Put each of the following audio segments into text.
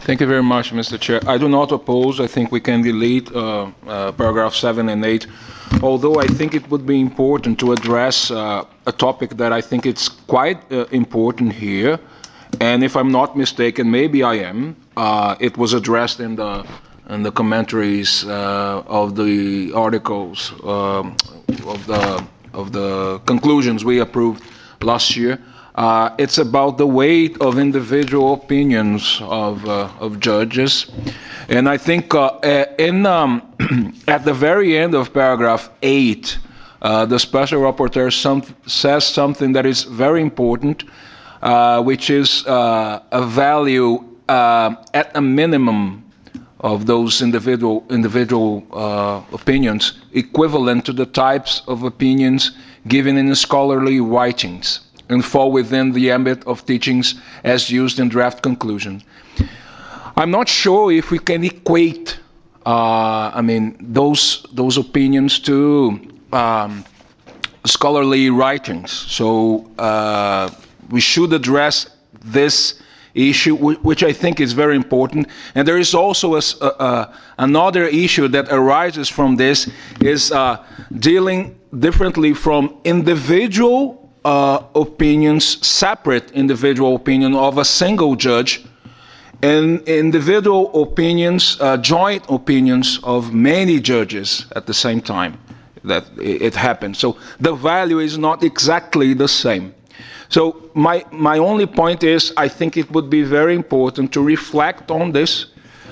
Thank you very much, Mr. Chair. I do not oppose. I think we can delete paragraph 7 and 8, although I think it would be important to address a topic that I think it's quite important here. And if I'm not mistaken, maybe I am. It was addressed in the commentaries of the articles of the conclusions we approved last year. It's about the weight of individual opinions of judges, and I think at the very end of paragraph 8, the special rapporteur says something that is very important, which is a value at a minimum of those individual opinions equivalent to the types of opinions given in scholarly writings and fall within the ambit of teachings as used in draft conclusions. I'm not sure if we can equate, those opinions to scholarly writings. So we should address this issue, which I think is very important. And there is also another issue that arises from this, is dealing differently from individual opinions, separate individual opinion of a single judge, and individual opinions, joint opinions of many judges at the same time that it happens. So the value is not exactly the same. So my only point is, I think it would be very important to reflect on this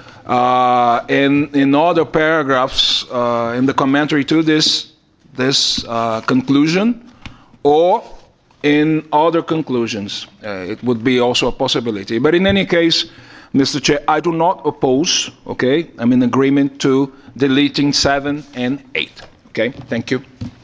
in other paragraphs in the commentary to this conclusion, or in other conclusions. It would be also a possibility. But in any case, Mr. Chair, I do not oppose, okay? I'm in agreement to deleting 7 and 8, okay? Thank you.